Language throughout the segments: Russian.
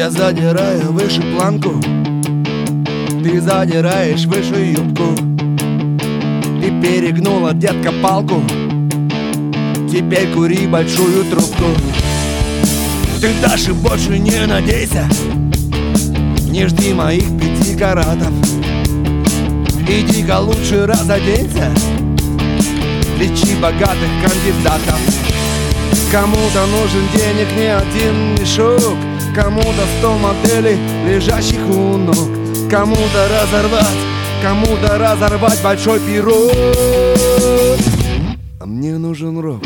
Я задираю выше планку, ты задираешь выше юбку. Ты перегнула, детка, палку, теперь кури большую трубку. Ты дашь и больше не надейся, не жди моих 5 каратов. Иди-ка лучше разоденься, лечи богатых кандидатов. Кому-то нужен денег не один мешок, кому-то 100 моделей, лежащих у ног. Кому-то разорвать большой пирог. А мне нужен рок.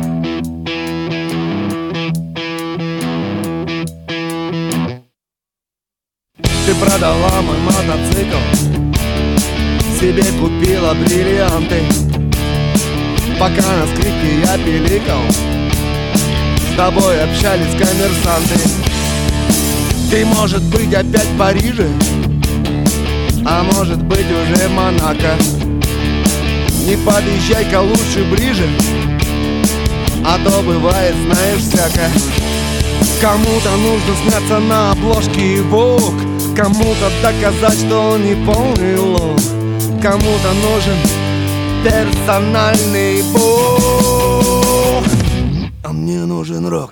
Ты продала мой мотоцикл, себе купила бриллианты. Пока на скрипке я пиликал, с тобой общались коммерсанты. Ты, может быть, опять в Париже, а может быть, уже в Монако. Не подъезжай-ка лучше ближе, а то бывает, знаешь, всяко. Кому-то нужно сняться на обложке Vogue, кому-то доказать, что он не полный лох. Кому-то нужен персональный бог, а мне нужен рок.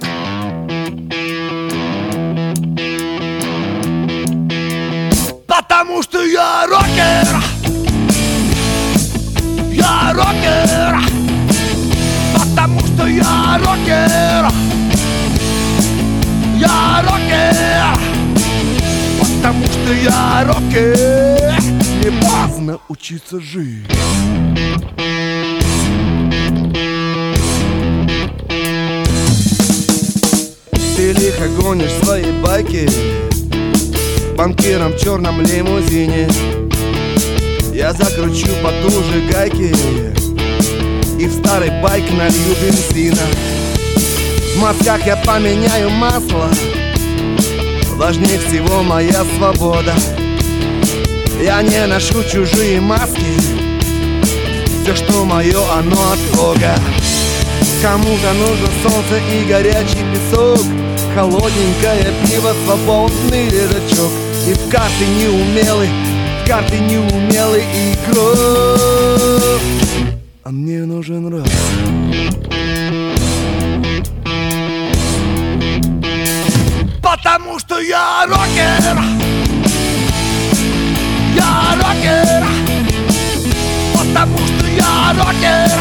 Потому что я рокер, я рокер. Потому что я рокер, я рокер. Потому что я рокер. Не поздно учиться жить. Ты лихо гонишь свои байки банкиром в черном лимузине. Я закручу потуже гайки и в старый байк налью бензина. В мозгах я поменяю масло, важнее всего моя свобода. Я не ношу чужие маски, все, что мое, оно от Бога. Кому-то нужно солнце и горячий песок, холодненькое пиво, свободный ледочок. И в карты неумелый игрок. А мне нужен рок. Потому что я рокер, я рокер. Потому что я рокер,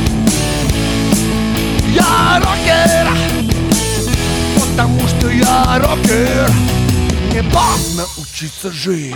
я рокер. Потому что я рокер. Не поздно учиться жить.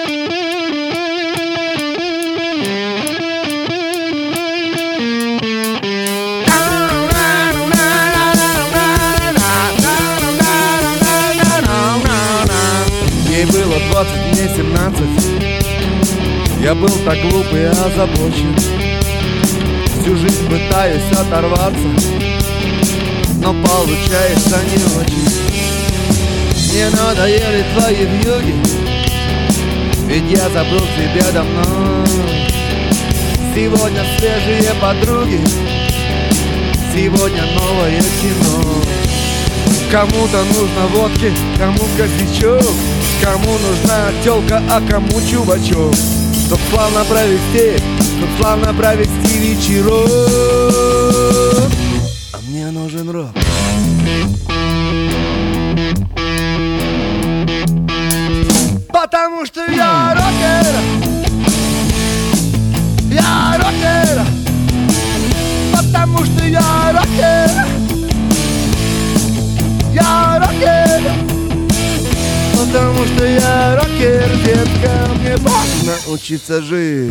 Ей было 20, мне 17. Я был так глуп и озабочен. Всю жизнь пытаюсь оторваться, но получается не очень. Мне надоели твои вьюги, ведь я забыл тебя давно. Сегодня свежие подруги, сегодня новое кино. Кому-то нужно водки, кому косячок, кому нужна тёлка, а кому чувачок. Чтоб славно провести вечерок. А мне нужен рок. Потому что я рокер, я рокер. Потому что я рокер, я рокер. Потому что я рокер, детка, мне важно учиться жить.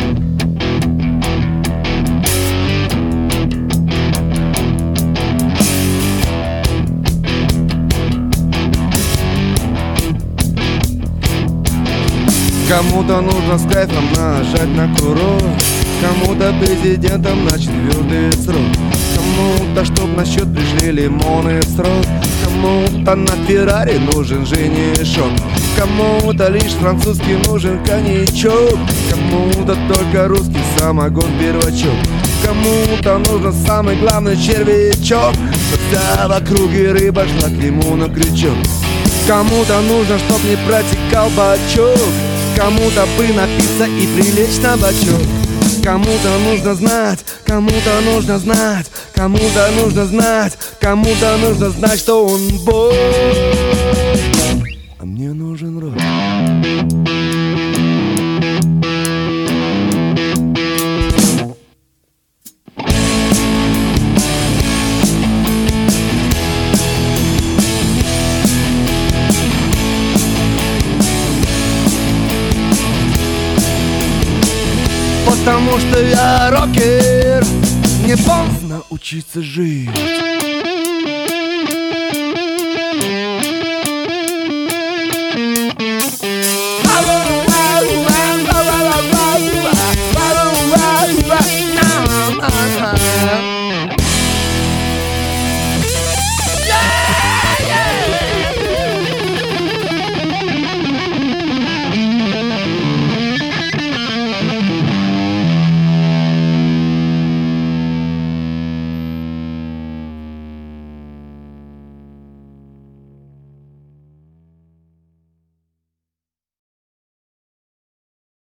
Кому-то нужно с кайфом нажать на курок, кому-то президентом на 4-й срок, кому-то чтоб на счет пришли лимоны в срок, кому-то на Феррари нужен женишок, кому-то лишь французский нужен коньячок, кому-то только русский самогон первачок, кому-то нужен самый главный червячок, чтоб вся в округе рыба шла к нему на крючок. Кому-то нужно, чтоб не протекал бачок, кому-то бы напиться и прилечь на бочок. Кому-то нужно знать, кому-то нужно знать, кому-то нужно знать, кому-то нужно знать, что он бог. А мне нужен рок. Потому что я рокер, не поздно учиться жить.